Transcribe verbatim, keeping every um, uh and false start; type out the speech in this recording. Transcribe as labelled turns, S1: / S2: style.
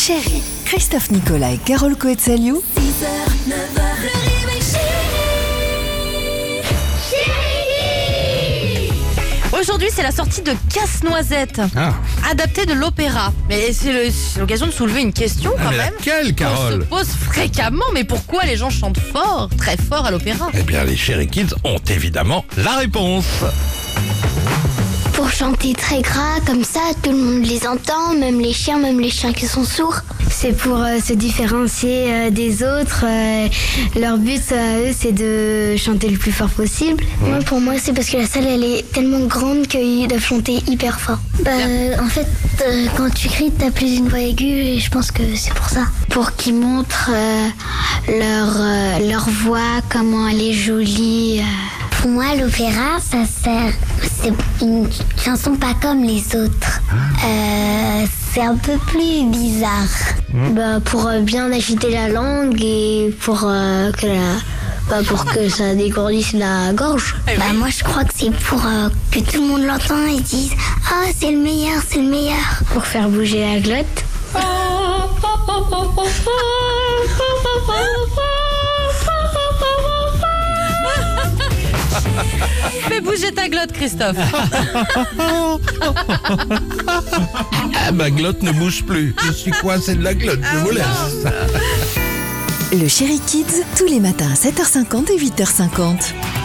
S1: Chérie, Christophe Nicolas et Carole Coetzaliou.
S2: six heures, neuf heures, le réveil chérie. Chérie.
S3: Aujourd'hui, c'est la sortie de Casse-Noisette,
S4: Ah.
S3: adapté de l'opéra. Mais c'est le- c'est l'occasion de soulever une question
S4: Ah,
S3: quand
S4: mais
S3: même.
S4: laquelle,
S3: On se
S4: Carole?
S3: pose fréquemment, mais pourquoi les gens chantent fort, très fort à l'opéra?
S4: Eh bien, les Chéri Kids ont évidemment la réponse.
S5: Pour chanter très gras, comme ça, tout le monde les entend, même les chiens, même les chiens qui sont sourds. C'est pour euh, se différencier euh, des autres. euh, leur but à eux, c'est de chanter le plus fort possible. Moi, pour moi, c'est parce que la salle, elle est tellement grande qu'ils doivent chanter hyper fort. Bah, en fait, euh, quand tu cries, t'as plus d'une voix aiguë et je pense que c'est pour ça. Pour qu'ils montrent euh, leur, euh, leur voix, comment elle est jolie. euh. Pour moi, l'opéra, ça sert. C'est une chanson pas comme les autres. Euh, c'est un peu plus bizarre. Bah, pour euh, bien agiter la langue et pour euh, que la. Bah, pour que ça dégourdisse la gorge. Bah, moi, je crois que c'est pour euh, que tout le monde l'entende et dise « Ah, c'est le meilleur, c'est le meilleur !» Pour faire bouger la glotte.
S3: Fais bouger ta glotte, Christophe.
S4: Ah, ma glotte ne bouge plus. Je suis coincé de la glotte, je vous laisse.
S1: Le Chéri Kids, tous les matins à sept heures cinquante et huit heures cinquante.